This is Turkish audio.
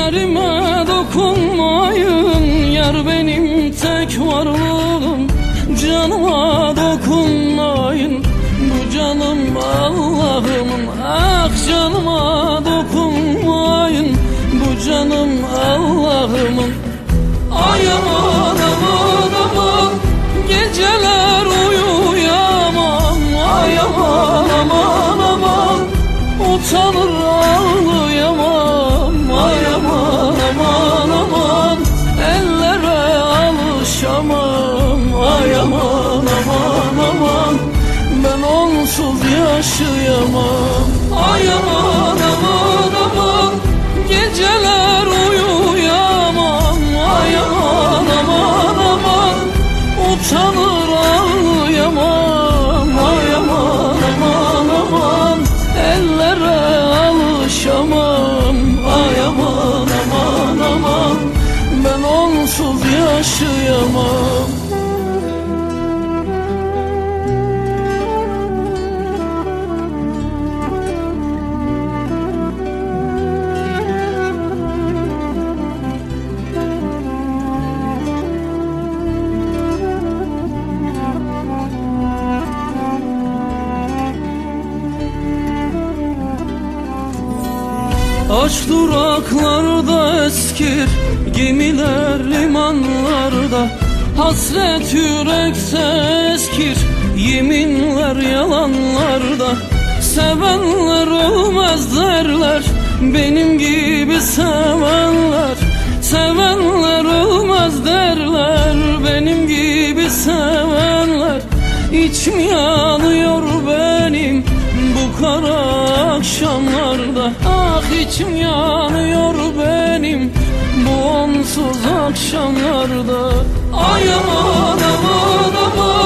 Ellerime dokunmayın, yar benim tek varlığım. Canıma dokunmayın, bu canım Allah'ımın. Ah canıma dokunmayın, bu canım Allah'ımın. Ay aman aman aman, geceler uyuyamam. Ay aman aman aman, utanır ağlayamam. Ay aman aman aman, ellere alışamam. Ay aman aman aman, ben onsuz yaşayamam. Ay aman aman aman, geceler uyuyamam. Ay aman aman aman, utanır ağlayamam. Ay aman aman aman, ellere alışamam. Ay aman aman aman, ben onsuz yaşayamam. Aç duraklarda eskir gemiler limanlarda. Hasret yürekte eskir, yeminler yalanlarda. Sevenler olmaz derler, benim gibi sevenler. Sevenler olmaz derler, benim gibi sevenler. İçim yanıyor benim bu kara akşamlarda. Ah içim yanıyor benim bu onsuz akşamlarda. Ay aman aman aman,